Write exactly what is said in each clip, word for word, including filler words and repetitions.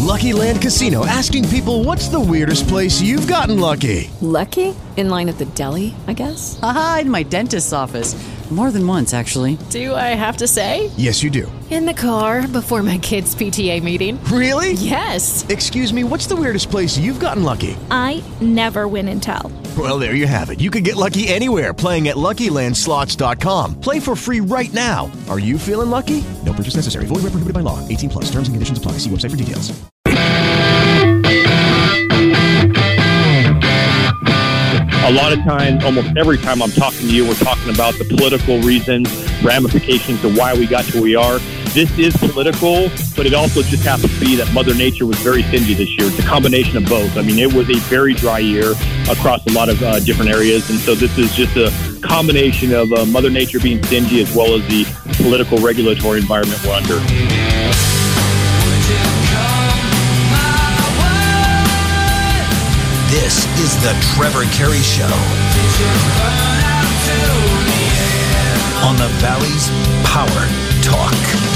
Lucky Land Casino, asking people, what's the weirdest place you've gotten lucky? Lucky? In line at the deli, I guess? Aha, in my dentist's office. More than once, actually. Do I have to say? Yes, you do. In the car before my kids' P T A meeting. Really? Yes. Excuse me, what's the weirdest place you've gotten lucky? I never win and tell. Well, there you have it. You can get lucky anywhere, playing at Lucky Land Slots dot com. Play for free right now. Are you feeling lucky? No purchase necessary. Void where prohibited by law. eighteen plus. Terms and conditions apply. See website for details. A lot of times, almost every time I'm talking to you, we're talking about the political reasons, ramifications of why we got to where we are. This is political, but it also just happens to be that Mother Nature was very stingy this year. It's a combination of both. I mean, it was a very dry year across a lot of uh, different areas, and so this is just a combination of uh, Mother Nature being stingy as well as the political regulatory environment we're under. This is the Trevor Carey Show on the Valley's Power Talk.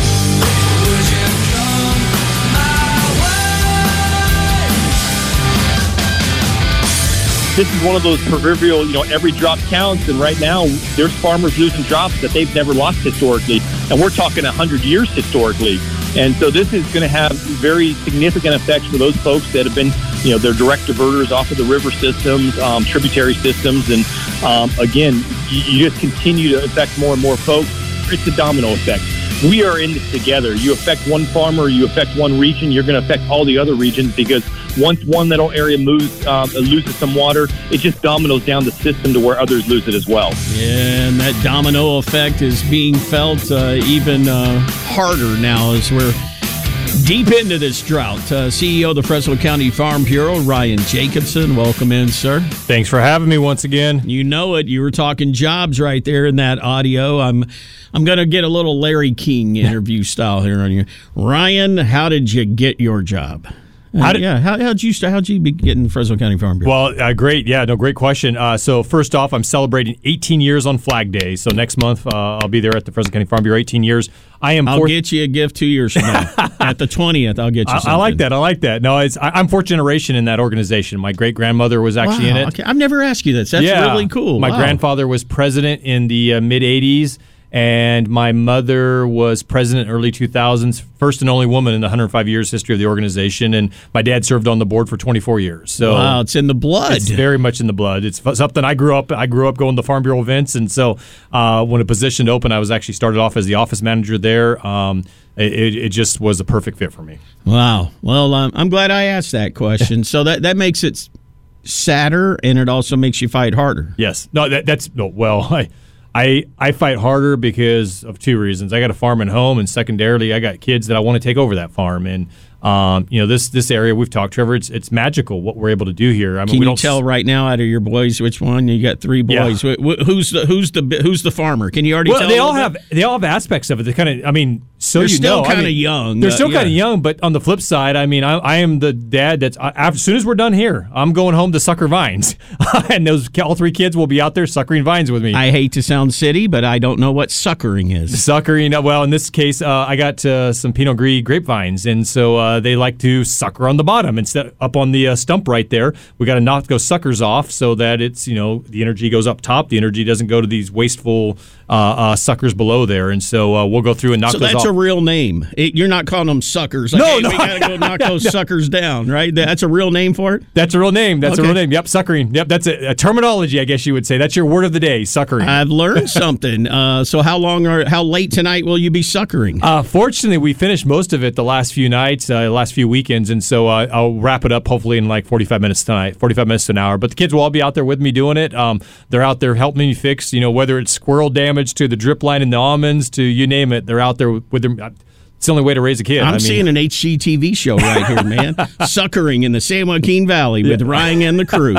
This is one of those proverbial, you know, every drop counts, and right now there's farmers losing drops that they've never lost historically, and we're talking one hundred years historically. And so this is going to have very significant effects for those folks that have been, you know, they're direct diverters off of the river systems, um, tributary systems. And um, again, you, you just continue to affect more and more folks. It's a domino effect. We are in this together. You affect one farmer, you affect one region, you're going to affect all the other regions, because once one little area moves, uh, loses some water, it just dominoes down the system to where others lose it as well. Yeah, and that domino effect is being felt uh, even uh, harder now as we're deep into this drought. Uh, C E O of the Fresno County Farm Bureau, Ryan Jacobson. Welcome in, sir. Thanks for having me once again. You know it. You were talking jobs right there in that audio. I'm I'm going to get a little Larry King interview style here on you. Ryan, how did you get your job? Uh, How did, yeah, how, how'd you start? How'd you be getting Fresno County Farm Bureau? Well, uh, great. Yeah, no, great question. Uh, so first off, I'm celebrating eighteen years on Flag Day. So next month, uh, I'll be there at the Fresno County Farm Bureau. eighteen years. I am. I'll fourth- get you a gift two years from now. At the twentieth, I'll get you. I, something. I like that. I like that. No, it's, I, I'm fourth generation in that organization. My great grandmother was actually wow, in it. Okay. I've never asked you this. That's yeah. really cool. My wow. grandfather was president in the uh, mid eighties. And my mother was president in early two thousands, first and only woman in the one hundred five years history of the organization. And my dad served on the board for twenty-four years. So wow, it's in the blood. It's very much in the blood. It's something I grew up. I grew up going to Farm Bureau events, and so uh, when a position opened, I was actually started off as the office manager there. Um, it, it just was a perfect fit for me. Wow. Well, um, I'm glad I asked that question. So that that makes it sadder, and it also makes you fight harder. Yes. No. That, that's no. Well, I. I, I fight harder because of two reasons. I got a farm at home, and secondarily, I got kids that I want to take over that farm. And um, you know, this this area we've talked, Trevor. It's it's magical what we're able to do here. I mean, Can we you don't tell right now out of your boys which one? You got three boys. Yeah. Wh- wh- Who's the who's the who's the farmer? Can you already? Well, tell they all bit? have they all have aspects of it. They kind of. I mean, so They're you still know, kind of I mean, young. They're uh, still yeah. kind of young, but on the flip side, I mean, I, I am the dad that's I, as soon as we're done here, I'm going home to sucker vines, and those all three kids will be out there suckering vines with me. I hate to sound city, but I don't know what suckering is. Suckering, well, in this case, uh, I got uh, some Pinot Gris grapevines, and so uh, they like to sucker on the bottom instead up on the uh, stump right there. We got to knock those suckers off so that it's, you know, the energy goes up top. The energy doesn't go to these wasteful uh, uh, suckers below there, and so uh, we'll go through and knock so those off. So that's a real name. It, you're not calling them suckers. Like, No, hey, no. we got to go knock those No. suckers down, right? That's a real name for it? That's a real name. That's Okay. a real name. Yep, suckering. Yep, that's a, a terminology, I guess you would say. That's your word of the day, suckering. I've learned something. Uh, so how long or how late tonight will you be suckering? Uh, fortunately, we finished most of it the last few nights, uh, last few weekends, and so uh, I'll wrap it up hopefully in like forty-five minutes tonight, forty-five minutes to an hour. But the kids will all be out there with me doing it. Um, they're out there helping me fix, you know, whether it's squirrel damage to the drip line in the almonds to you name it. They're out there with their. It's the only way to raise a kid. I'm I mean, seeing an H G T V show right here, man. Suckering in the San Joaquin Valley with Yeah. Ryan and the crew.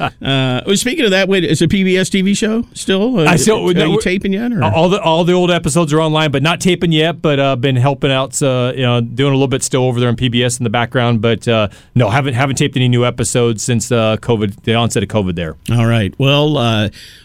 Uh, well, speaking of that, wait, is it a P B S T V show still? Uh, I still- are no, you we're- taping yet? Or? all the all the old episodes are online, but not taping yet. But uh, been helping out, uh, you know, doing a little bit still over there on P B S in the background. But uh, no, haven't haven't taped any new episodes since uh, COVID, the onset of COVID. There. All right. Well, uh,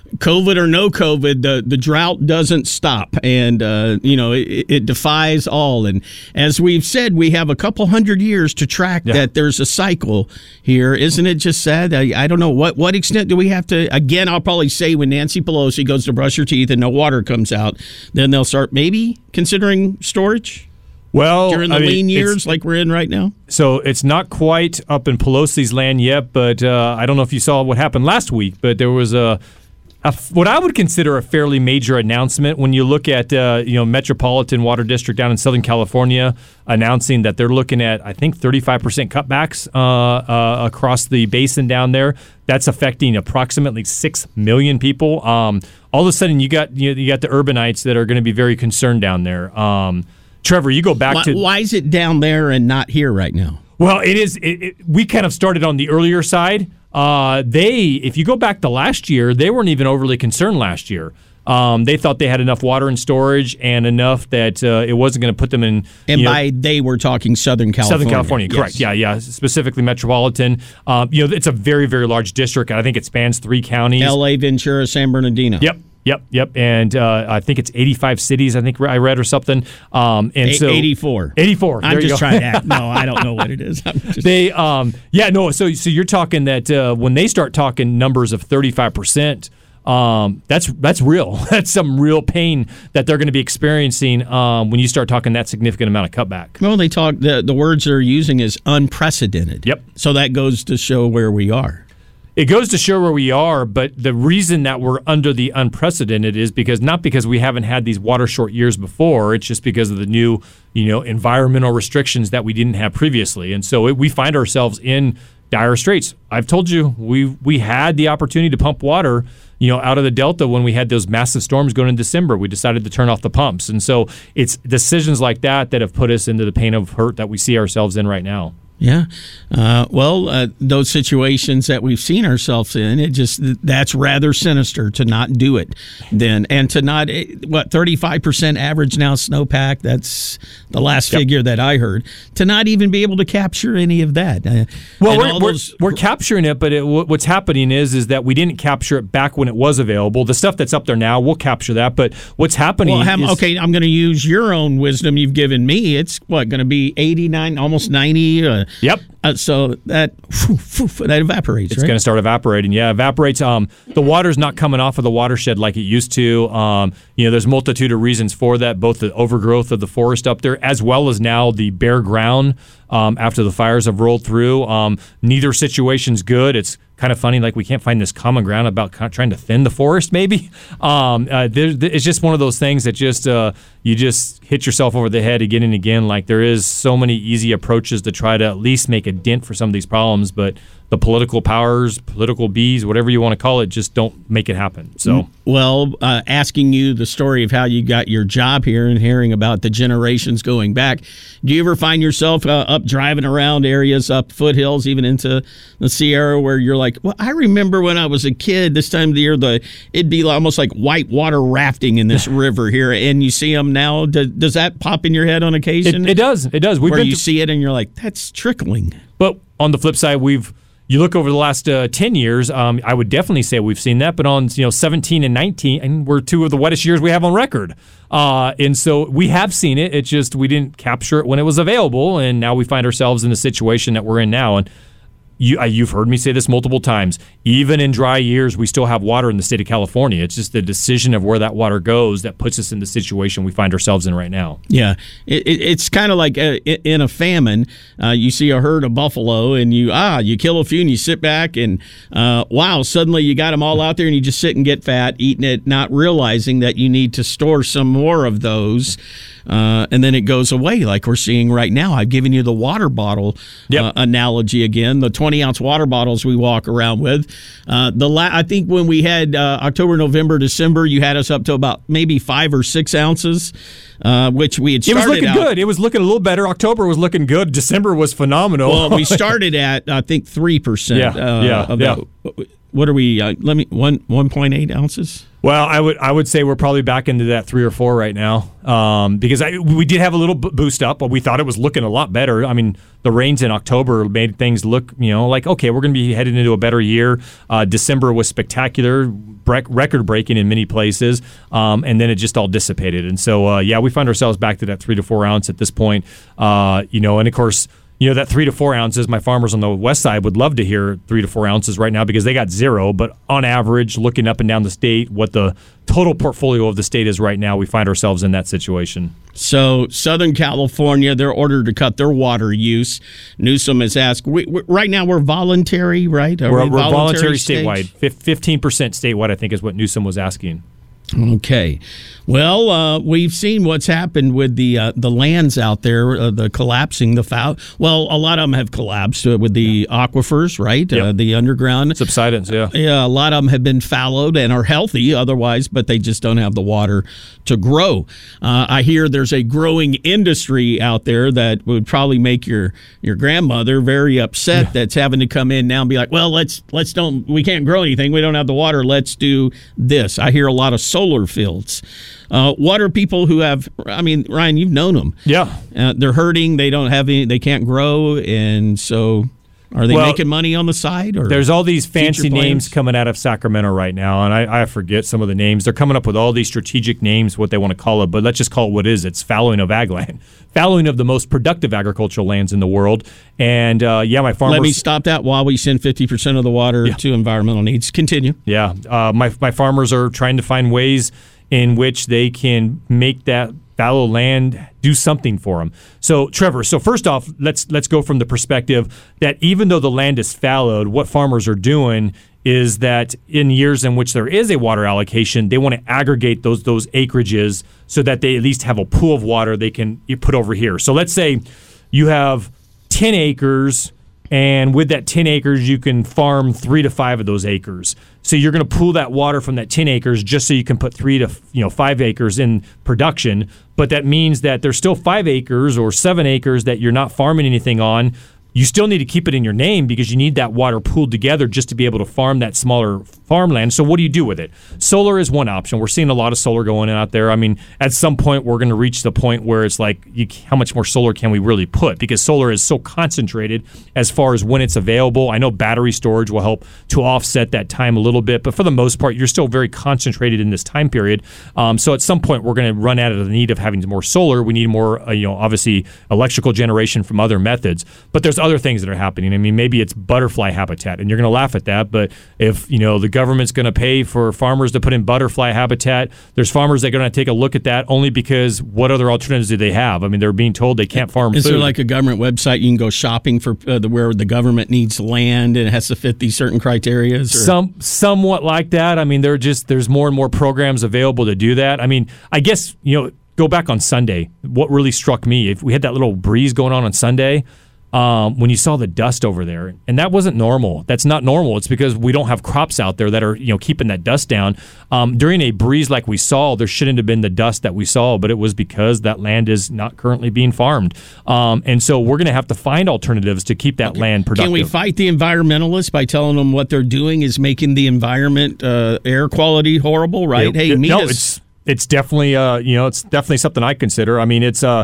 COVID or no COVID, the, the drought doesn't stop, and uh, you know it, it defies all. And as we've said, we have a couple hundred years to track yeah. that there's a cycle here. Isn't it just sad? I, I don't know what what extent do we have to. Again, I'll probably say when Nancy Pelosi goes to brush her teeth and no water comes out, then they'll start maybe considering storage. Well, during the I mean, lean years like we're in right now? So it's not quite up in Pelosi's land yet, but uh, I don't know if you saw what happened last week, but there was a, a what I would consider a fairly major announcement when you look at uh, you know Metropolitan Water District down in Southern California announcing that they're looking at, I think, thirty-five percent cutbacks uh, uh, across the basin down there. That's affecting approximately six million people. Um, all of a sudden, you got you, you got the urbanites that are going to be very concerned down there. Um, Trevor, you go back why, to... Why is it down there and not here right now? Well, it is... It, it, we kind of started on the earlier side. Uh, they, if you go back to last year, they weren't even overly concerned last year. Um, they thought they had enough water in storage and enough that uh, it wasn't going to put them in... And you know, by they, we're talking Southern California. Southern California, yes. correct. Yeah, yeah, specifically Metropolitan. Um, you know, it's a very, very large district. I think it spans three counties. L A, Ventura, San Bernardino. Yep. Yep, yep, and uh, I think it's eighty-five cities. I think I read or something. Um, and so eighty-four. eighty-four. I'm there just you go. trying to act. No, I don't know what it is. I'm just... They, um, yeah, no. So, so you're talking that uh, when they start talking numbers of thirty-five percent, um, that's that's real. That's some real pain that they're going to be experiencing um, when you start talking that significant amount of cutback. Well, they talk. The the words they're using is unprecedented. Yep. So that goes to show where we are. It goes to show where we are, but the reason that we're under the unprecedented is because not because we haven't had these water short years before. It's just because of the new, you know, environmental restrictions that we didn't have previously, and so it, we find ourselves in dire straits. I've told you we we had the opportunity to pump water, you know, out of the Delta when we had those massive storms going in December. We decided to turn off the pumps, and so it's decisions like that that have put us into the pain of hurt that we see ourselves in right now. Yeah. Uh, well, uh, those situations that we've seen ourselves in, it just that's rather sinister to not do it then. And to not, what, thirty-five percent average now snowpack, that's the last yep. figure that I heard, to not even be able to capture any of that. Uh, well, we're, those, we're, we're capturing it, but it, what's happening is is that we didn't capture it back when it was available. The stuff that's up there now, we'll capture that, but what's happening well, is... Okay, I'm going to use your own wisdom you've given me. It's, what, going to be eighty-nine, almost ninety? Uh, Yep. Uh, so that whew, whew, that evaporates. It's right? going to start evaporating. Yeah, evaporates. Um, the water's not coming off of the watershed like it used to. Um, you know, there's a multitude of reasons for that. Both the overgrowth of the forest up there, as well as now the bare ground um, after the fires have rolled through. Um, neither situation's good. It's kind of funny, like we can't find this common ground about trying to thin the forest. Maybe um, uh, there, it's just one of those things that just uh, you just hit yourself over the head again and again. Like there is so many easy approaches to try to at least make a dent for some of these problems, but the political powers, political bees, whatever you want to call it, just don't make it happen. So, well, uh, asking you the story of how you got your job here and hearing about the generations going back, do you ever find yourself uh, up driving around areas up foothills, even into the Sierra, where you're like, well, I remember when I was a kid, this time of the year, the it'd be almost like whitewater rafting in this river here, and you see them now. Does, does that pop in your head on occasion? It, it does. It does. We've where been you to- see it and you're like, that's trickling. But on the flip side, we've you look over the last uh, ten years, um, I would definitely say we've seen that. But on you know seventeen and nineteen, and we're two of the wettest years we have on record. Uh, and so we have seen it. It's just we didn't capture it when it was available, and now we find ourselves in the situation that we're in now. And you, uh, you've heard me say this multiple times. Even in dry years, we still have water in the state of California. It's just the decision of where that water goes that puts us in the situation we find ourselves in right now. Yeah, it, it, it's kind of like a, in a famine. Uh, you see a herd of buffalo, and you ah, you kill a few, and you sit back, and uh, wow, suddenly you got them all out there, and you just sit and get fat, eating it, not realizing that you need to store some more of those. Uh, and then it goes away like we're seeing right now. I've given you the water bottle yep. uh, analogy again, the twenty-ounce water bottles we walk around with. Uh, the la- I think when we had uh, October, November, December, you had us up to about maybe five or six ounces, uh, which we had started It was looking out. good. It was looking a little better. October was looking good. December was phenomenal. Well, we started at, I think, three percent. Yeah, uh, yeah, of yeah. The, what are we? Uh, let me one one point eight ounces. Well, I would I would say we're probably back into that three or four right now, um, because I, we did have a little boost up, but we thought it was looking a lot better. I mean, the rains in October made things look, you know, like okay, we're going to be headed into a better year. Uh, December was spectacular, record breaking in many places, um, and then it just all dissipated. And so, uh, yeah, we find ourselves back to that three to four ounce at this point. Uh, you know, and of course. You know, that three to four ounces, my farmers on the west side would love to hear three to four ounces right now because they got zero. But on average, looking up and down the state, what the total portfolio of the state is right now, we find ourselves in that situation. So Southern California, they're ordered to cut their water use. Newsom has asked, we, we, right now we're voluntary, right? Are we're we we're voluntary, voluntary statewide. fifteen percent statewide, I think, is what Newsom was asking. Okay. Well, uh, we've seen what's happened with the uh, the lands out there, uh, the collapsing, the foul. Well, a lot of them have collapsed uh, with the aquifers, right? Yep. Uh, the underground subsidence, yeah. Yeah, a lot of them have been fallowed and are healthy otherwise, but they just don't have the water to grow. Uh, I hear there's a growing industry out there that would probably make your your grandmother very upset. Yeah. That's having to come in now and be like, well, let's let's don't we can't grow anything. We don't have the water. Let's do this. I hear a lot of solar fields. Uh, what are people who have? I mean, Ryan, you've known them. Yeah, uh, they're hurting. They don't have any. They can't grow, and so are they well, making money on the side? Or there's all these fancy names coming out of Sacramento right now, and I, I forget some of the names. They're coming up with all these strategic names, what they want to call it, but let's just call it what it is. It's fallowing of ag land, fallowing of the most productive agricultural lands in the world. And uh, yeah, my farmers. Let me stop that while we send fifty percent of the water yeah. to environmental needs. Continue. Yeah, uh, my my farmers are trying to find ways in which they can make that fallow land do something for them. So, Trevor, so first off, let's let's go from the perspective that even though the land is fallowed, what farmers are doing is that in years in which there is a water allocation, they want to aggregate those those acreages so that they at least have a pool of water they can put over here. So let's say you have ten acres, and with that ten acres, you can farm three to five of those acres. So you're going to pool that water from that ten acres just so you can put three to you know five acres in production. But that means that there's still five acres or seven acres that you're not farming anything on. You still need to keep it in your name because you need that water pooled together just to be able to farm that smaller farmland. So what do you do with it? Solar is one option. We're seeing a lot of solar going out there. I mean, at some point, we're going to reach the point where it's like, you, how much more solar can we really put? Because solar is so concentrated as far as when it's available. I know battery storage will help to offset that time a little bit, but for the most part, you're still very concentrated in this time period. Um, so at some point, we're going to run out of the need of having more solar. We need more, uh, you know, obviously electrical generation from other methods. But there's other things that are happening. I mean, maybe it's butterfly habitat, and you're going to laugh at that, but if, you know, the government's going to pay for farmers to put in butterfly habitat, there's farmers that are going to take a look at that only because what other alternatives do they have? I mean, they're being told they can't farm Is food. there like a government website you can go shopping for uh, the, where the government needs land and it has to fit these certain criteria? Some, somewhat like that. I mean, there just there's more and more programs available to do that. I mean, I guess, you know, go back on Sunday. What really struck me, if we had that little breeze going on on Sunday, Um, when you saw the dust over there, and that wasn't normal. That's not normal. It's because we don't have crops out there that are, you know, keeping that dust down. Um, during a breeze like we saw, there shouldn't have been the dust that we saw, but it was because that land is not currently being farmed. Um, and so we're going to have to find alternatives to keep that okay. land productive. Can we fight the environmentalists by telling them what they're doing is making the environment, uh, air quality horrible, right? It, hey, it, meet no, us. it's it's definitely, uh, you know, it's definitely something I consider. I mean, it's uh,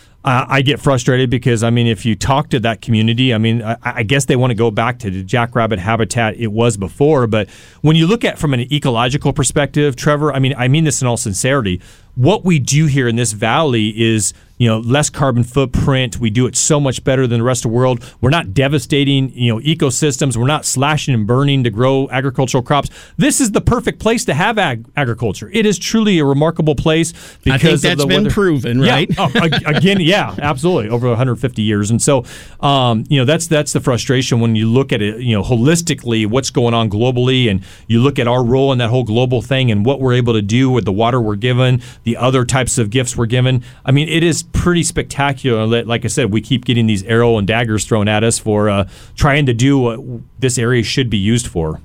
I get frustrated because, I mean, if you talk to that community, I mean, I, I guess they want to go back to the jackrabbit habitat it was before. But when you look at from an ecological perspective, Trevor, I mean, I mean this in all sincerity. What we do here in this valley is, you know, less carbon footprint. We do it so much better than the rest of the world. We're not devastating, you know, ecosystems. We're not slashing and burning to grow agricultural crops. This is the perfect place to have ag- agriculture. It is truly a remarkable place because I think that's of the been weather. proven, right? Yeah. Oh, again, yeah, absolutely, over one hundred fifty years. And so, um, you know, that's that's the frustration when you look at it, you know, holistically, what's going on globally, and you look at our role in that whole global thing and what we're able to do with the water we're given, the other types of gifts we're given. I mean, it is pretty spectacular that, like I said, we keep getting these arrow and daggers thrown at us for uh, trying to do what this area should be used for.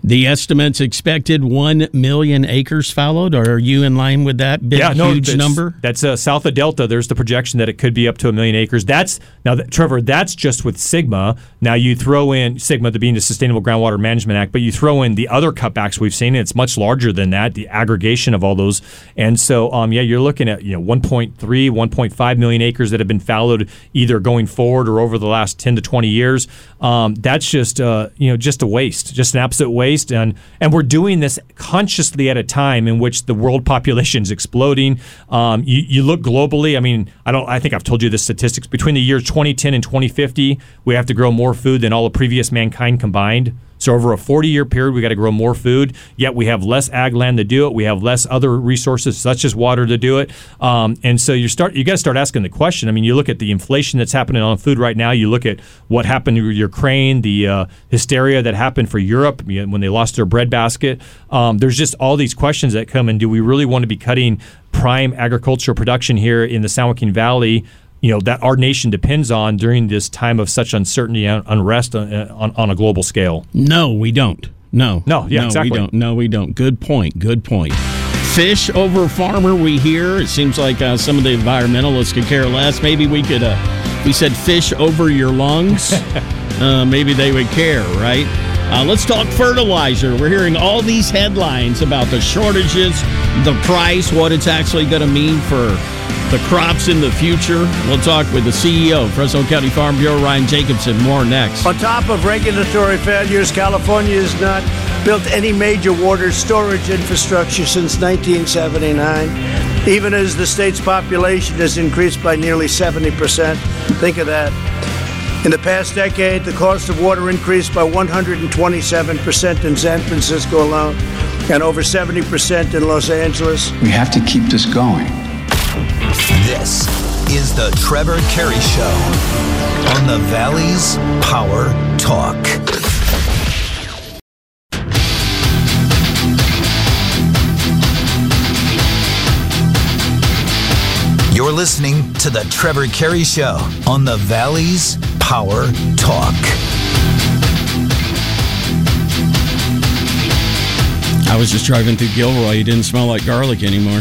The estimates expected one million acres fallowed. Are you in line with that big, yeah, no, huge that's, number? That's uh, south of Delta. There's the projection that it could be up to a million acres. That's now, that, Trevor, that's just with SGMA. Now you throw in SGMA, the being the Sustainable Groundwater Management Act, but you throw in the other cutbacks we've seen, and it's much larger than that, the aggregation of all those. And so, um, yeah, you're looking at, you know, one point three, one point five million acres that have been fallowed either going forward or over the last ten to twenty years. Um, that's just, uh, you know, just a waste, just an absolute waste. And, and we're doing this consciously at a time in which the world population is exploding. Um, you, you look globally. I mean, I don't. I think I've told you the statistics. Between the years twenty ten and twenty fifty, we have to grow more food than all of previous mankind combined. So over a forty-year period, we got to grow more food. Yet we have less ag land to do it. We have less other resources such as water to do it. Um, and so you start. You got to start asking the question. I mean, you look at the inflation that's happening on food right now. You look at what happened to Ukraine, the uh, hysteria that happened for Europe when they lost their breadbasket. Um, there's just all these questions that come. And do we really want to be cutting prime agricultural production here in the San Joaquin Valley, you know, that our nation depends on during this time of such uncertainty and unrest on, on, on a global scale? No, we don't. No. No, yeah, no, exactly. we don't. No, we don't. Good point. Good point. Fish over farmer, we hear. It seems like uh, some of the environmentalists could care less. Maybe we could, uh, we said fish over your lungs. uh, maybe they would care, right? Uh, let's talk fertilizer. We're hearing all these headlines about the shortages, the price, what it's actually going to mean for the crops in the future. We'll talk with the C E O of Fresno County Farm Bureau, Ryan Jacobson. More next. On top of regulatory failures, California has not built any major water storage infrastructure since nineteen seventy-nine, even as the state's population has increased by nearly seventy percent. Think of that. In the past decade, the cost of water increased by one hundred twenty-seven percent in San Francisco alone, and over seventy percent in Los Angeles. We have to keep this going. This is the Trevor Carey Show on the Valley's Power Talk. You're listening to the Trevor Carey Show on the Valley's Power Talk. I was just driving through Gilroy. It didn't smell like garlic anymore.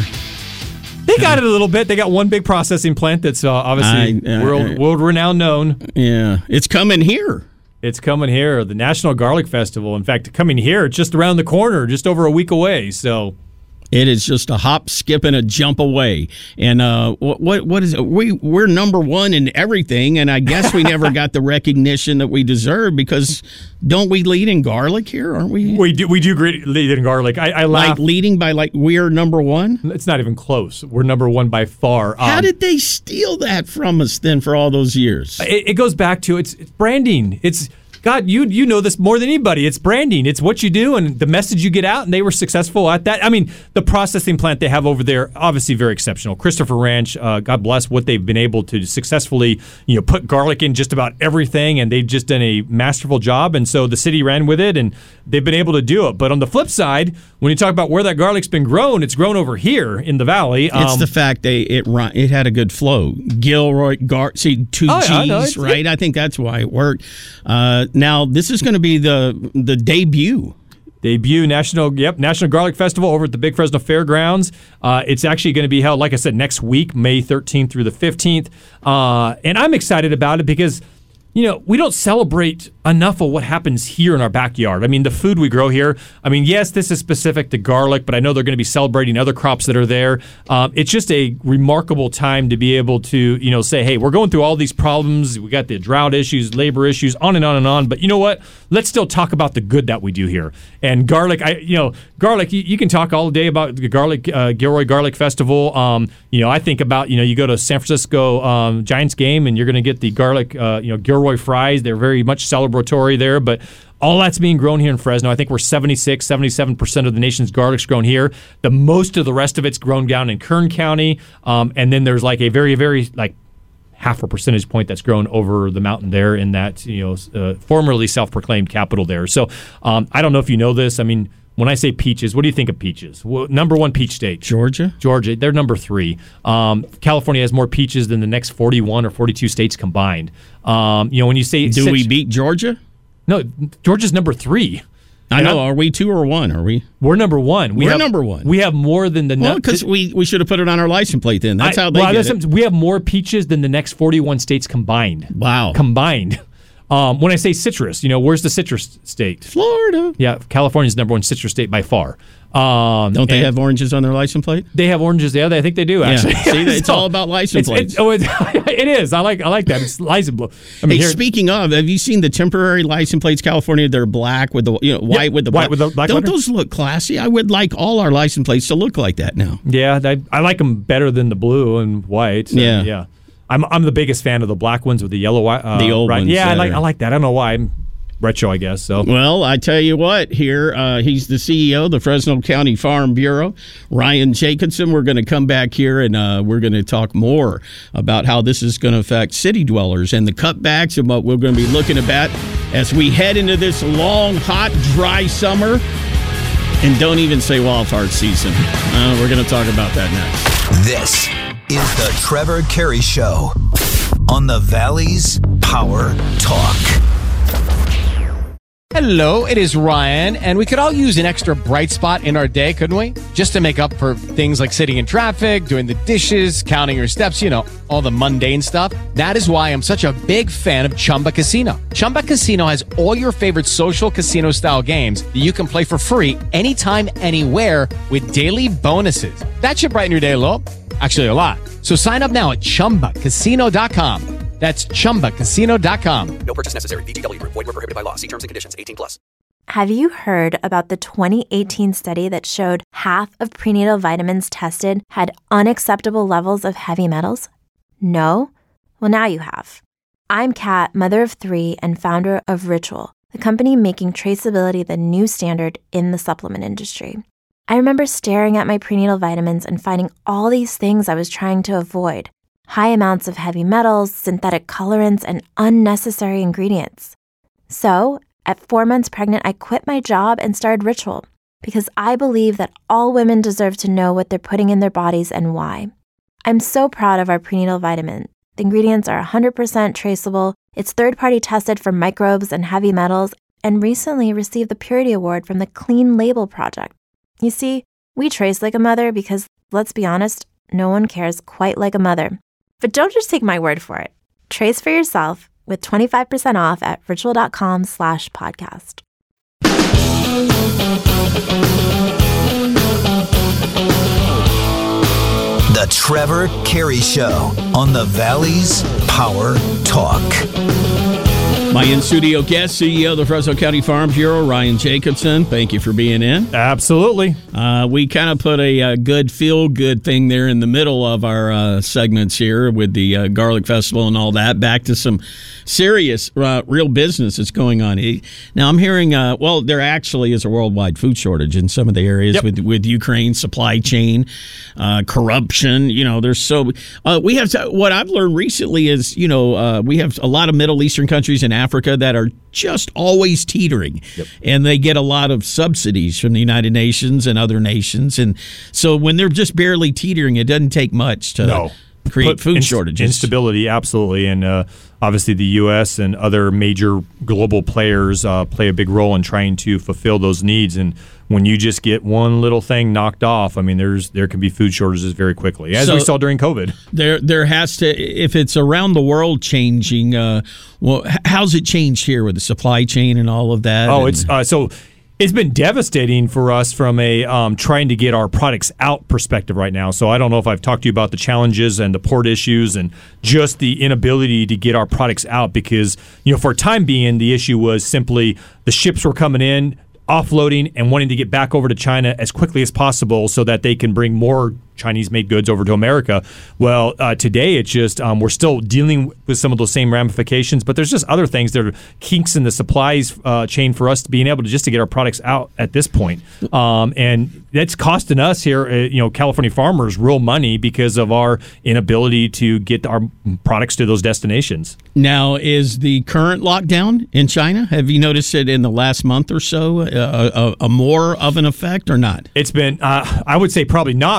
They got it a little bit. They got one big processing plant that's uh, obviously I, uh, world world renowned known. Yeah, it's coming here. It's coming here. The National Garlic Festival. In fact, coming here, it's just around the corner, just over a week away. So. It is just a hop, skip, and a jump away. And uh, what what is it? We we're number one in everything, and I guess we never got the recognition that we deserve because don't we lead in garlic here? Aren't we? We do. We do great lead in garlic. I, I laugh. Like leading by like we're number one. It's not even close. We're number one by far. How um, did they steal that from us then for all those years? It, it goes back to it's, it's branding. It's. God, you you know this more than anybody. It's branding. It's what you do and the message you get out, and they were successful at that. I mean, the processing plant they have over there, obviously very exceptional. Christopher Ranch, uh, God bless what they've been able to successfully, you know, put garlic in just about everything, and they've just done a masterful job. And so the city ran with it, and they've been able to do it. But on the flip side, when you talk about where that garlic's been grown, it's grown over here in the valley. Um, it's the fact they it it had a good flow. Gilroy, Gar, see two oh, G's, yeah, no, right? It, I think that's why it worked. Uh, now this is going to be the the debut. Debut National, yep, National Garlic Festival over at the Big Fresno Fairgrounds. Uh, it's actually going to be held, like I said, next week, May thirteenth through the fifteenth. Uh, and I'm excited about it because, you know, we don't celebrate enough of what happens here in our backyard. I mean, the food we grow here. I mean, yes, this is specific to garlic, but I know they're going to be celebrating other crops that are there. Um, it's just a remarkable time to be able to, you know, say, hey, we're going through all these problems. We got the drought issues, labor issues, on and on and on. But you know what? Let's still talk about the good that we do here. And garlic, I, you know, garlic, you, you can talk all day about the garlic, uh, Gilroy Garlic Festival. Um, you know, I think about, you know, you go to San Francisco um, Giants game and you're going to get the garlic, uh, you know, Gilroy fries. They're very much celebratory there, but all that's being grown here in Fresno. I think we're seventy-six, seventy-seven percent of the nation's garlic's grown here. The most of the rest of it's grown down in Kern County, um, and then there's like a very, very like half a percentage point that's grown over the mountain there in that, you know, uh, formerly self-proclaimed capital there. So um, I don't know if you know this. I mean, when I say peaches, what do you think of peaches? Well, number one peach state. Georgia? Georgia. They're number three. Um, California has more peaches than the next forty-one or forty-two states combined. Um, you know, when you say... Do we beat Georgia? No, Georgia's number three. I know. Are we two or one? Are we? We're number one. We We're have, number one. We have more than the. Well, because we, we should have put it on our license plate then. That's I, how they well, get that's it. We have more peaches than the next forty-one states combined. Wow. Combined. Um, when I say citrus, you know, where's the citrus state? Florida. Yeah, California's number one citrus state by far. Um, Don't they have oranges on their license plate? They have oranges. Yeah, I think they do. Actually, Yeah. See, it's so, all about license it's, plates. It's, oh, it, it is. I like. I like that. It's license plate. I mean, hey, here, speaking of, have you seen the temporary license plates? California, they're black with the you know white yeah, with the white black. with the black Don't letter? those look classy? I would like all our license plates to look like that now. Yeah, I, I like them better than the blue and white. So, yeah, yeah. I'm I'm the biggest fan of the black ones with the yellow. Uh, the old right? ones. Yeah, I like are... I like that. I don't know why. I'm retro, I guess. So well, I tell you what. Here, uh, he's the C E O of the Fresno County Farm Bureau, Ryan Jacobson. We're going to come back here and uh, we're going to talk more about how this is going to affect city dwellers and the cutbacks and what we're going to be looking at as we head into this long, hot, dry summer. And don't even say wildfire season. Uh, we're going to talk about that next. This is the Trevor Carey Show on the Valley's Power Talk. Hello, it is Ryan, and we could all use an extra bright spot in our day, couldn't we? Just to make up for things like sitting in traffic, doing the dishes, counting your steps, you know, all the mundane stuff. That is why I'm such a big fan of Chumba Casino. Chumba Casino has all your favorite social casino-style games that you can play for free anytime, anywhere with daily bonuses. That should brighten your day a little. Actually, a lot. So sign up now at chumba casino dot com. That's chumba casino dot com. No purchase necessary. V G W. Void where prohibited by law. See terms and conditions. eighteen plus. Have you heard about the twenty eighteen study that showed half of prenatal vitamins tested had unacceptable levels of heavy metals? No? Well, now you have. I'm Kat, mother of three and founder of Ritual, the company making traceability the new standard in the supplement industry. I remember staring at my prenatal vitamins and finding all these things I was trying to avoid. High amounts of heavy metals, synthetic colorants, and unnecessary ingredients. So, at four months pregnant, I quit my job and started Ritual because I believe that all women deserve to know what they're putting in their bodies and why. I'm so proud of our prenatal vitamin. The ingredients are one hundred percent traceable, it's third-party tested for microbes and heavy metals, and recently received the Purity Award from the Clean Label Project. You see, we trace like a mother because, let's be honest, no one cares quite like a mother. But don't just take my word for it. Trace for yourself with twenty-five percent off at ritual.com slash podcast. The Trevor Carey Show on the Valley's Power Talk. My in-studio guest, C E O of the Fresno County Farm Bureau, Ryan Jacobson. Thank you for being in. Absolutely. Uh, we kind of put a, a good feel-good thing there in the middle of our uh, segments here with the uh, Garlic Festival and all that. Back to some serious, uh, real business that's going on. Now, I'm hearing, uh, well, there actually is a worldwide food shortage in some of the areas yep. with, with Ukraine, supply chain, uh, corruption. You know, there's so... Uh, we have... To, what I've learned recently is, you know, uh, we have a lot of Middle Eastern countries in Africa that are just always teetering, yep. and they get a lot of subsidies from the United Nations and other nations, and so when they're just barely teetering, it doesn't take much to no. create Put food inst- shortages. Instability, absolutely, and uh, obviously the U S and other major global players uh, play a big role in trying to fulfill those needs. And when you just get one little thing knocked off, I mean, there's there can be food shortages very quickly, as so we saw during COVID. There, there has to, if it's around the world changing. Uh, well, how's it changed here with the supply chain and all of that? Oh, and, it's uh, so. It's been devastating for us from a um, trying to get our products out perspective right now. So I don't know if I've talked to you about the challenges and the port issues and just the inability to get our products out because, you know, for a time being, the issue was simply the ships were coming in, offloading, and wanting to get back over to China as quickly as possible so that they can bring more Chinese-made goods over to America. Well, uh, today it's just um, we're still dealing with some of those same ramifications, but there's just other things that are kinks in the supplies uh, chain for us to being able to just to get our products out at this point. Um, and that's costing us here, uh, you know, California farmers real money because of our inability to get our products to those destinations. Now, is the current lockdown in China, have you noticed it in the last month or so, a, a, a more of an effect or not? It's been, uh, I would say probably not because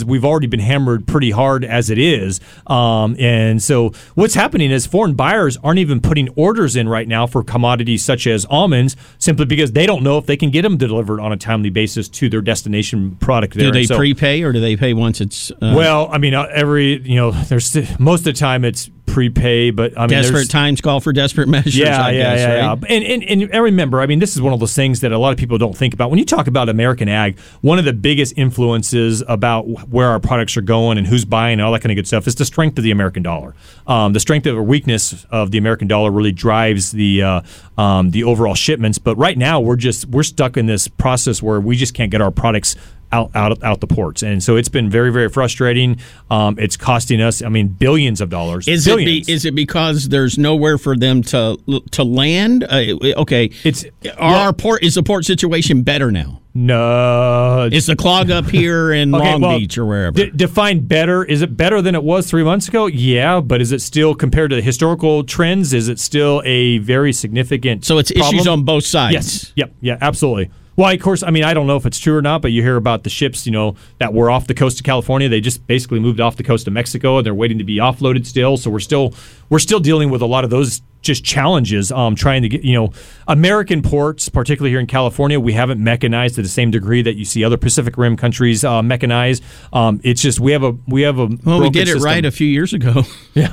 we've already been hammered pretty hard as it is. Um, and so what's happening is foreign buyers aren't even putting orders in right now for commodities such as almonds, simply because they don't know if they can get them delivered on a timely basis to their destination product there. Do they so, prepay or do they pay once it's... Uh, well, I mean, uh, every, you know, there's most of the time it's prepay, but I mean, desperate times call for desperate measures. Yeah, I yeah, guess, yeah, right? yeah. And, and and remember, I mean, this is one of those things that a lot of people don't think about when you talk about American ag. One of the biggest influences about where our products are going and who's buying and all that kind of good stuff is the strength of the American dollar. Um, the strength of or weakness of the American dollar really drives the uh, um, the overall shipments. But right now, we're just we're stuck in this process where we just can't get our products out out out the ports, and so it's been very, very frustrating. Um, it's costing us, I mean, billions of dollars. Is billions. it be, is it because there's nowhere for them to to land? Uh, okay, it's are our port is the port situation better now? No, is the clog up here in okay, Long well, Beach or wherever? D- define better. Is it better than it was three months ago? Yeah, but is it still compared to the historical trends? Is it still a very significant? So it's problem? issues on both sides. Yes. Yep. Yeah. Absolutely. Well, of course, I mean, I don't know if it's true or not, but you hear about the ships, you know, that were off the coast of California. They just basically moved off the coast of Mexico, and they're waiting to be offloaded still. So we're still we're still dealing with a lot of those just challenges, um, trying to get, you know, American ports, particularly here in California, we haven't mechanized to the same degree that you see other Pacific Rim countries uh, mechanize. Um, it's just we have a we have a well, we did it system. right a few years ago. Yeah,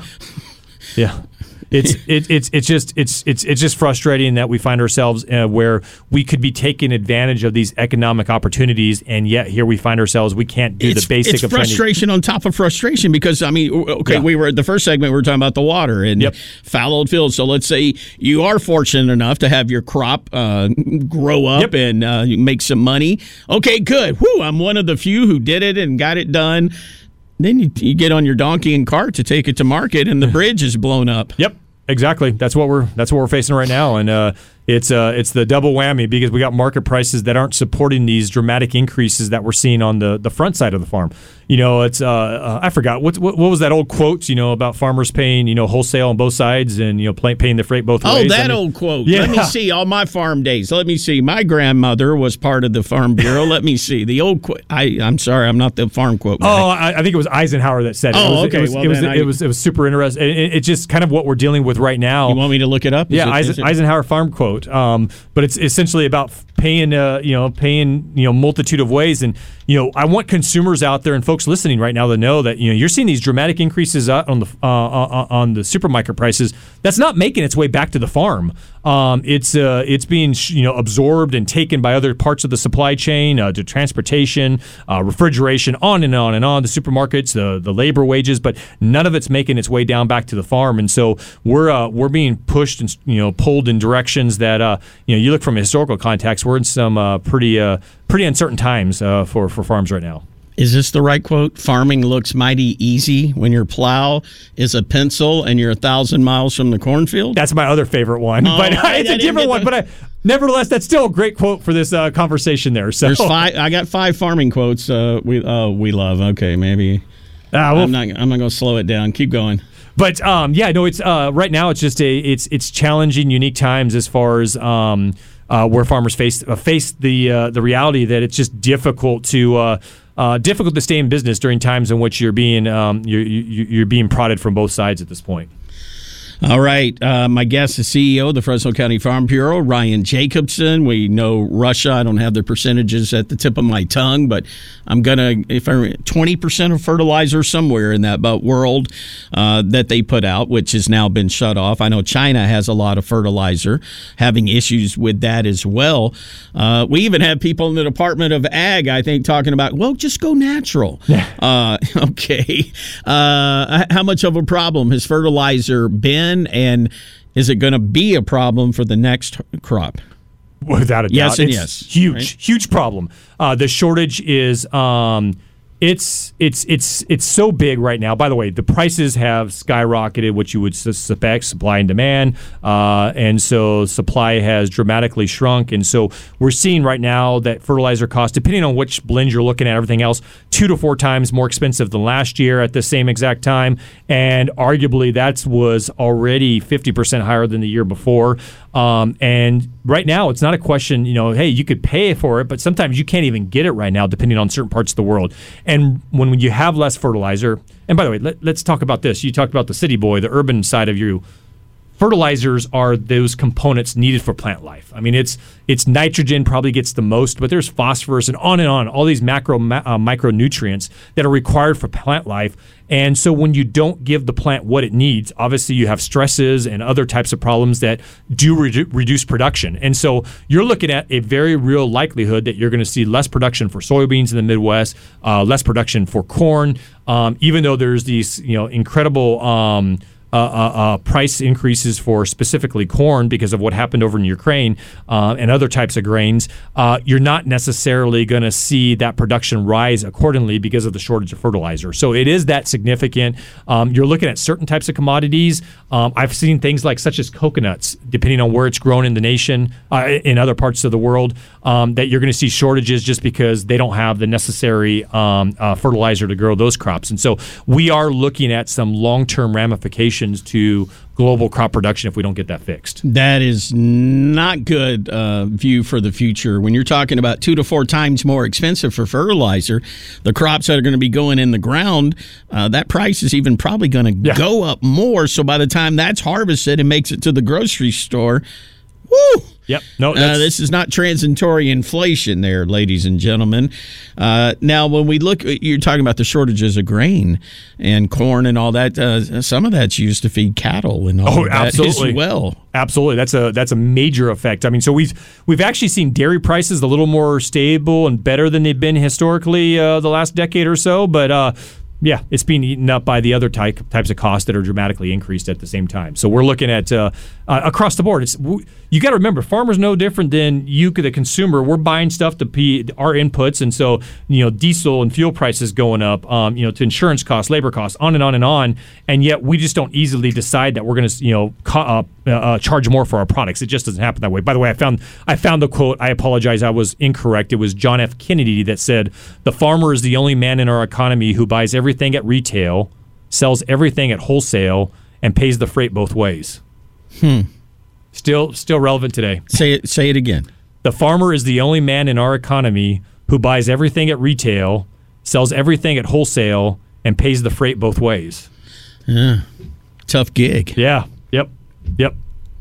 yeah. It's it, it's it's just it's it's it's just frustrating that we find ourselves uh, where we could be taking advantage of these economic opportunities, and yet here we find ourselves we can't do it's, the basic. It's of frustration to, on top of frustration because I mean, okay, yeah. we were at the first segment we were talking about the water and yep. fallowed fields. So let's say you are fortunate enough to have your crop uh, grow up yep. and uh, make some money. Okay, good. Whew, I'm one of the few who did it and got it done. Then you, you get on your donkey and cart to take it to market, and the bridge is blown up. Yep. Exactly. That's what we're that's what we're facing right now, and uh, it's uh, it's the double whammy because we got market prices that aren't supporting these dramatic increases that we're seeing on the, the front side of the farm. You know, it's uh, uh, I forgot what, what what was that old quote? You know, about farmers paying you know wholesale on both sides and you know pay, paying the freight both oh, ways. Oh, that I mean, old quote. Yeah. Let me see all my farm days. Let me see. My grandmother was part of the Farm Bureau. Let me see the old quote. I I'm sorry, I'm not the farm quote guy. Oh, I, I think it was Eisenhower that said it. Oh, it was, okay. It was, well, it was, then it, I, was it was super interesting. It, it, it's just kind of what we're dealing with right now. You want me to look it up? Is Yeah, it, Eisen, it, Eisenhower farm quote. Um, but it's essentially about paying, uh, you know, paying, you know, multitude of ways. And you know, I want consumers out there and folks listening right now to know that you know you're seeing these dramatic increases on the uh, on the supermarket prices. That's not making its way back to the farm. Um, it's uh, it's being you know absorbed and taken by other parts of the supply chain, uh, to transportation, uh, refrigeration, on and on and on. The supermarkets, the the labor wages, but none of it's making its way down back to the farm. And so we're uh, we're being pushed and you know pulled in directions that uh, you know you look from a historical context. We're in some uh, pretty uh, pretty uncertain times uh, for for farms right now. Is this the right quote? Farming looks mighty easy when your plow is a pencil and you're a thousand miles from the cornfield? That's my other favorite one, oh, but I, it's I a different one. The... But I, nevertheless, that's still a great quote for this uh, conversation there. So there's five. I got five farming quotes. Uh, we uh, we love. Okay, maybe. Uh, well, I'm not. I'm not going to slow it down. Keep going. But um, yeah, no. It's uh, right now. It's just a. It's it's challenging, unique times as far as. Um, Uh, where farmers face uh, face the uh, the reality that it's just difficult to uh, uh, difficult to stay in business during times in which you're being um, you're, you're being prodded from both sides at this point. All right. Uh, my guest is C E O of the Fresno County Farm Bureau, Ryan Jacobson. We know Russia. I don't have the percentages at the tip of my tongue, but I'm going to, if I twenty percent of fertilizer somewhere in that world uh, that they put out, which has now been shut off. I know China has a lot of fertilizer, having issues with that as well. Uh, we even have people in the Department of Ag, I think, talking about, well, just go natural. Yeah. Uh, okay. Uh, how much of a problem has fertilizer been? And is it going to be a problem for the next crop? Without a doubt. Yes and it's yes. Huge, right? huge problem. Uh, the shortage is um, it's it's it's it's so big right now. By the way, the prices have skyrocketed, which you would suspect, supply and demand, uh, and so supply has dramatically shrunk. And so we're seeing right now that fertilizer costs, depending on which blend you're looking at, everything else, two to four times more expensive than last year at the same exact time, and arguably that was already fifty percent higher than the year before. Um, and right now, it's not a question, you know, hey, you could pay for it, but sometimes you can't even get it right now, depending on certain parts of the world. And when, when you have less fertilizer, and by the way, let, let's talk about this. You talked about the city boy, the urban side of you. Fertilizers are those components needed for plant life. I mean, it's it's nitrogen probably gets the most, but there's phosphorus and on and on, all these macro uh, micronutrients that are required for plant life. And so when you don't give the plant what it needs, obviously you have stresses and other types of problems that do re- reduce production. And so you're looking at a very real likelihood that you're going to see less production for soybeans in the Midwest, uh, less production for corn, um, even though there's these you know incredible um, Uh, uh, uh, price increases for specifically corn because of what happened over in Ukraine uh, and other types of grains, uh, you're not necessarily going to see that production rise accordingly because of the shortage of fertilizer. So it is that significant. Um, you're looking at certain types of commodities. Um, I've seen things like such as coconuts, depending on where it's grown in the nation, uh, in other parts of the world, um, that you're going to see shortages just because they don't have the necessary um, uh, fertilizer to grow those crops. And so we are looking at some long-term ramifications to global crop production if we don't get that fixed. That is not good uh, view for the future. When you're talking about two to four times more expensive for fertilizer, the crops that are going to be going in the ground, uh, that price is even probably going to yeah. go up more. So by the time that's harvested and makes it to the grocery store, woo! Yep. No, uh, this is not transitory inflation there, ladies and gentlemen. Uh, now, when we look, you're talking about the shortages of grain and corn and all that. Uh, some of that's used to feed cattle and all oh, of that absolutely. as well. Absolutely. That's a that's a major effect. I mean, so we've we've actually seen dairy prices a little more stable and better than they've been historically uh, the last decade or so, but uh, yeah, it's being eaten up by the other type, types of costs that are dramatically increased at the same time. So we're looking at uh, uh, across the board. It's you got to remember, farmers no different than you, the consumer. We're buying stuff to pay our inputs, and so you know, diesel and fuel prices going up. Um, you know, to insurance costs, labor costs, on and on and on. And yet we just don't easily decide that we're going to you know co- uh, uh, charge more for our products. It just doesn't happen that way. By the way, I found I found the quote. I apologize, I was incorrect. It was John F. Kennedy that said, "The farmer is the only man in our economy who buys everything at retail, sells everything at wholesale, and pays the freight both ways." Hmm. Still, still relevant today. Say it. Say it again. The farmer is the only man in our economy who buys everything at retail, sells everything at wholesale, and pays the freight both ways. Yeah. Tough gig. Yeah. Yep. Yep.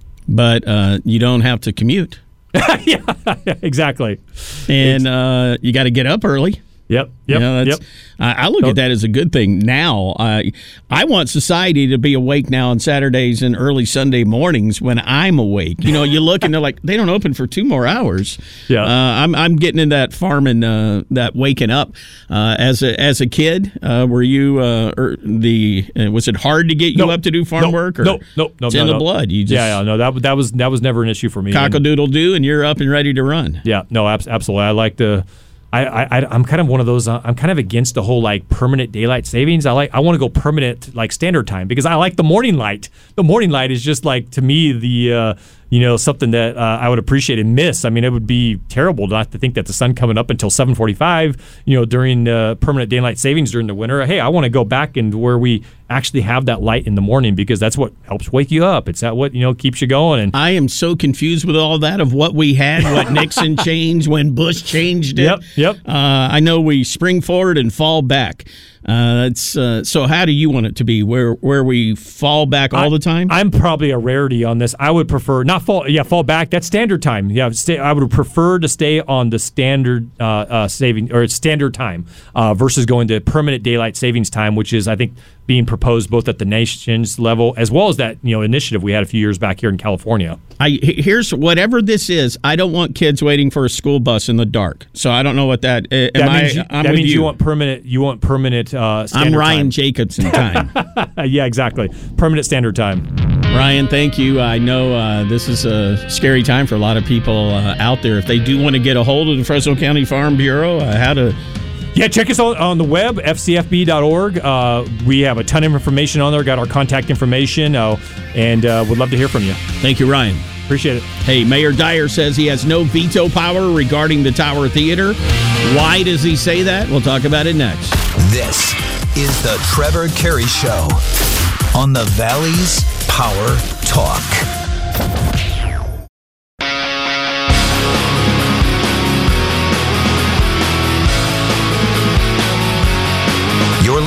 But uh, you don't have to commute. yeah. Exactly. And uh, you got to get up early. Yep. Yep. You know, yep. I, I look nope. at that as a good thing now. I I want society to be awake now on Saturdays and early Sunday mornings when I'm awake. You know, you look and they're like, they don't open for two more hours. Yeah. Uh, I'm I'm getting in that farming, uh, that waking up. Uh, as a as a kid, uh, were you uh, or the uh, was it hard to get you nope. up to do farm nope. work? Or nope. Nope. Nope. It's no, in no. the blood. You just yeah. Yeah. No. That that was that was never an issue for me. Cock-a-doodle do, and you're up and ready to run. Yeah. No. Absolutely. I like the. I, I I'm kind of one of those. Uh, I'm kind of against the whole like permanent daylight savings. I like I want to go permanent like standard time because I like the morning light. The morning light is just like to me the uh, you know something that uh, I would appreciate and miss. I mean, it would be terrible not to think that the sun coming up until seven forty-five. You know, during uh, permanent daylight savings during the winter. Hey, I want to go back and where we actually have that light in the morning because that's what helps wake you up. It's that what you know keeps you going. And I am so confused with all that of what we had, what Nixon changed, when Bush changed it. Yep. Yep. Uh, I know we spring forward and fall back. Uh, it's uh, so. How do you want it to be? Where where we fall back all I, the time? I'm probably a rarity on this. I would prefer not fall. Yeah, fall back. That's standard time. Yeah, stay, I would prefer to stay on the standard uh, uh, saving or standard time uh, versus going to permanent daylight savings time, which is I think being proposed both at the nation's level as well as that you know initiative we had a few years back here in California. I here's whatever this is. I don't want kids waiting for a school bus in the dark. So I don't know what that. Uh, that am means, I, you, I'm that with means you. you want permanent. You want permanent. Uh, I'm Ryan time. Jacobson time. Yeah, exactly. Permanent standard time. Ryan, thank you. I know uh, this is a scary time for a lot of people uh, out there. If they do want to get a hold of the Fresno County Farm Bureau, uh, how to. Yeah, check us on, on the web, f c f b dot org. Uh, we have a ton of information on there. Got our contact information, uh, and uh, would love to hear from you. Thank you, Ryan. Appreciate it. Hey, Mayor Dyer says he has no veto power regarding the Tower Theater. Why does he say that? We'll talk about it next. This is the Trevor Carey Show on the Valley's Power Talk.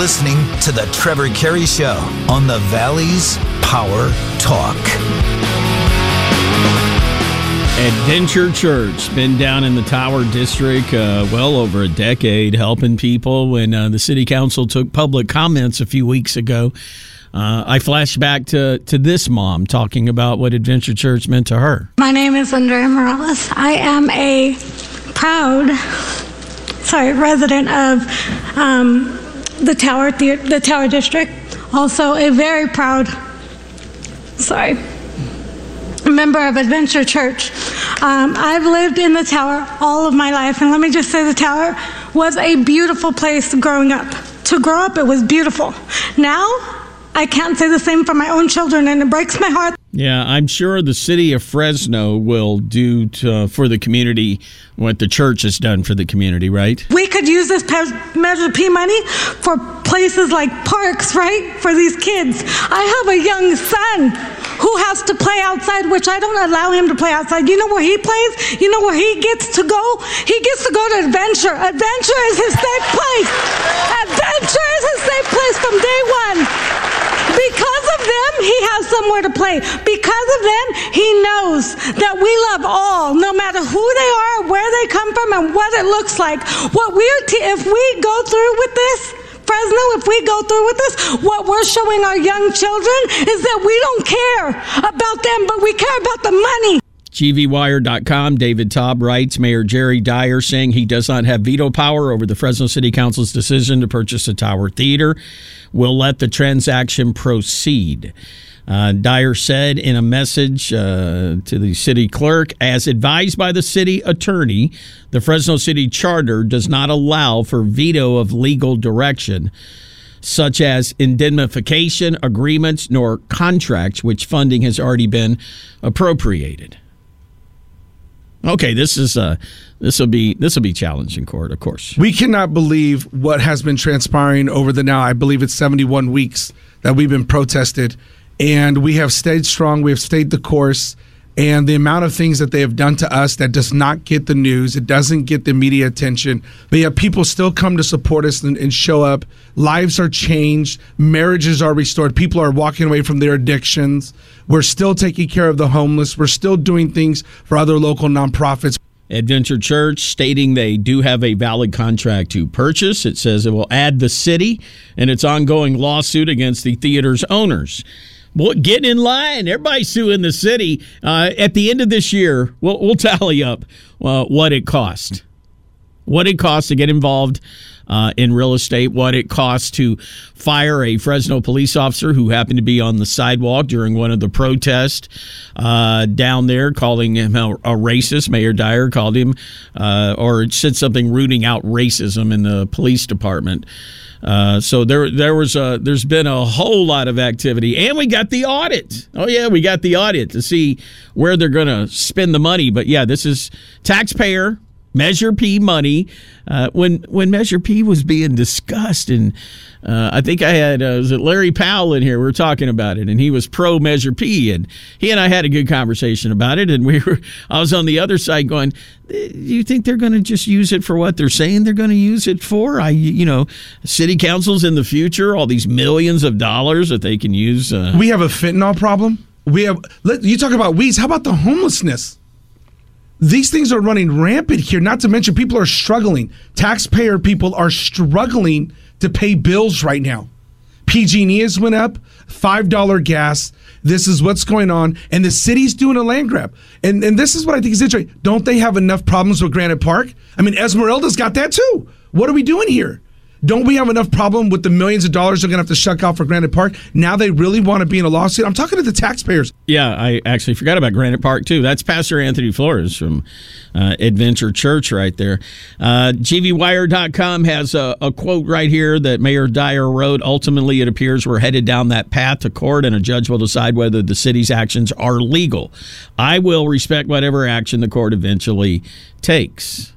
listening to The Trevor Carey Show on the Valley's Power Talk. Adventure Church, been down in the Tower District uh, well over a decade, helping people. When uh, the city council took public comments a few weeks ago, uh, I flashed back to, to this mom talking about what Adventure Church meant to her. My name is Andrea Morales. I am a proud, sorry, resident of um, the Tower the- the Tower District. Also a very proud, sorry, member of Adventure Church. Um, I've lived in the Tower all of my life, and let me just say the Tower was a beautiful place growing up. To grow up, it was beautiful. Now, I can't say the same for my own children, and it breaks my heart. Yeah, I'm sure the city of Fresno will do to, for the community what the church has done for the community, right? We could use this Measure P money for places like parks, right? For these kids. I have a young son who has to play outside, which I don't allow him to play outside. You know where he plays? You know where he gets to go? He gets to go to Adventure. Adventure is his safe place. Adventure is his safe place from day one. Because of them, he has somewhere to play. Because of them, he knows that we love all, no matter who they are, where they come from, and what it looks like. What we're t- if we go through with this, Fresno, if we go through with this, what we're showing our young children is that we don't care about them, but we care about the money. G V wire dot com, David Taub writes, Mayor Jerry Dyer saying he does not have veto power over the Fresno City Council's decision to purchase a Tower Theater. Will let the transaction proceed. Uh, Dyer said in a message uh, to the city clerk, as advised by the city attorney, the Fresno City Charter does not allow for veto of legal direction, such as indemnification agreements nor contracts, which funding has already been appropriated. Okay, this is uh, this will be this will be challenged in court, of course. We cannot believe what has been transpiring over the now, I believe it's seventy-one weeks that we've been protested, and we have stayed strong. We have stayed the course, and the amount of things that they have done to us that does not get the news, it doesn't get the media attention, but yet people still come to support us and, and show up. Lives are changed, marriages are restored, people are walking away from their addictions. We're still taking care of the homeless. We're still doing things for other local nonprofits. Adventure Church stating they do have a valid contract to purchase. It says it will add the city and its ongoing lawsuit against the theater's owners. Well, get in line. Everybody's suing the city. Uh, at the end of this year, we'll, we'll tally up uh, what it cost. What it costs to get involved uh, in real estate, what it costs to fire a Fresno police officer who happened to be on the sidewalk during one of the protests uh, down there, calling him a, a racist. Mayor Dyer called him, uh, or said something rooting out racism in the police department. Uh, so there, there was a, there's been a whole lot of activity, and we got the audit. Oh yeah, we got the audit to see where they're going to spend the money. But yeah, this is taxpayer Measure P money. Uh, when when Measure P was being discussed, and uh, I think I had uh, was it Larry Powell in here? We were talking about it, and he was pro Measure P, and he and I had a good conversation about it. And we were, I was on the other side going, "Do you think they're going to just use it for what they're saying they're going to use it for? I, you know, city councils in the future, all these millions of dollars that they can use." Uh, we have a fentanyl problem. We have. Let, you talk about weeds. How about the homelessness? These things are running rampant here, not to mention people are struggling. Taxpayer people are struggling to pay bills right now. P G and E has went up, five dollars gas. This is what's going on, and the city's doing a land grab. And and this is what I think is interesting. Don't they have enough problems with Granite Park? I mean, Esmeralda's got that too. What are we doing here? Don't we have enough problem with the millions of dollars they're going to have to shuck out for Granite Park? Now they really want to be in a lawsuit? I'm talking to the taxpayers. Yeah, I actually forgot about Granite Park, too. That's Pastor Anthony Flores from uh, Adventure Church right there. Uh, G V wire dot com has a, a quote right here that Mayor Dyer wrote. Ultimately, it appears we're headed down that path to court, and a judge will decide whether the city's actions are legal. I will respect whatever action the court eventually takes.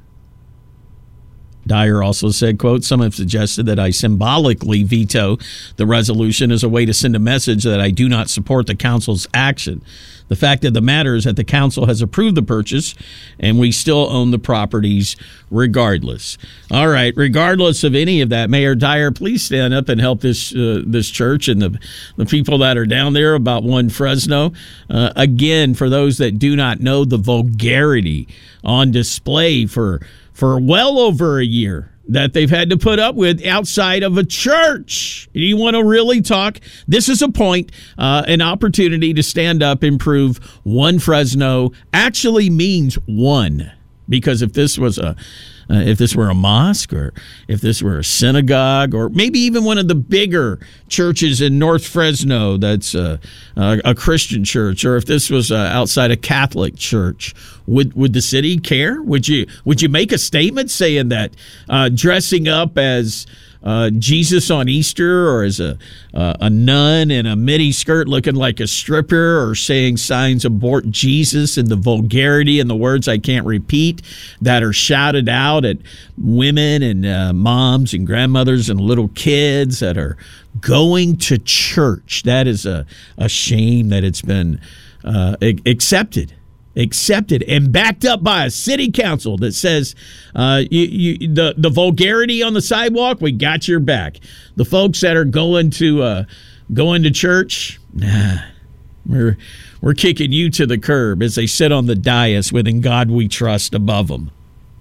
Dyer also said, quote, some have suggested that I symbolically veto the resolution as a way to send a message that I do not support the council's action. The fact of the matter is that the council has approved the purchase, and we still own the properties regardless. All right, regardless of any of that, Mayor Dyer, please stand up and help this uh, this church and the, the people that are down there about One Fresno. Uh, again, for those that do not know, the vulgarity on display for for well over a year that they've had to put up with outside of a church. You want to really talk? This is a point, uh, an opportunity to stand up and prove One Fresno actually means one. Because if this was a, uh, if this were a mosque, or if this were a synagogue, or maybe even one of the bigger churches in North Fresno that's a, a, a Christian church, or if this was uh, outside a Catholic church, would would the city care? Would you would you make a statement saying that uh, dressing up as Uh, Jesus on Easter, or as a uh, a nun in a midi skirt looking like a stripper, or saying signs abort Jesus, and the vulgarity and the words I can't repeat that are shouted out at women and uh, moms and grandmothers and little kids that are going to church. That is a, a shame that it's been uh, accepted. accepted and backed up by a city council that says uh, you, you, the, the vulgarity on the sidewalk, we got your back. The folks that are going to uh, going to church, nah, we're, we're kicking you to the curb as they sit on the dais with "In God We Trust" above them.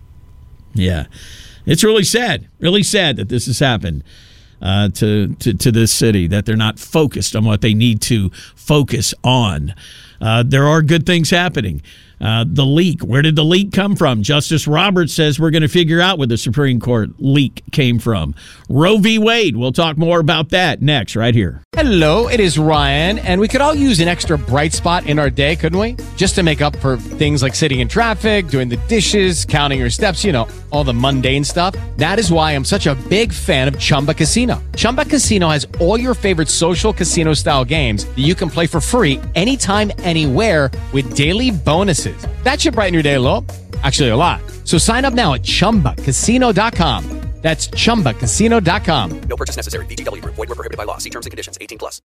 Yeah, it's really sad, really sad that this has happened uh, to, to, to this city, that they're not focused on what they need to focus on. Uh, there are good things happening. Uh, the leak, where did the leak come from? Justice Roberts says we're going to figure out where the Supreme Court leak came from. Roe v. Wade, we'll talk more about that next, right here. Hello, it is Ryan, and we could all use an extra bright spot in our day, couldn't we? Just to make up for things like sitting in traffic, doing the dishes, counting your steps, you know, all the mundane stuff. That is why I'm such a big fan of Chumba Casino. Chumba Casino has all your favorite social casino-style games that you can play for free anytime, anywhere, with daily bonuses. That should brighten your day a little. Actually, a lot. So sign up now at chumba casino dot com. That's chumba casino dot com. No purchase necessary. V G W Group. Void where prohibited by law. See terms and conditions. eighteen plus.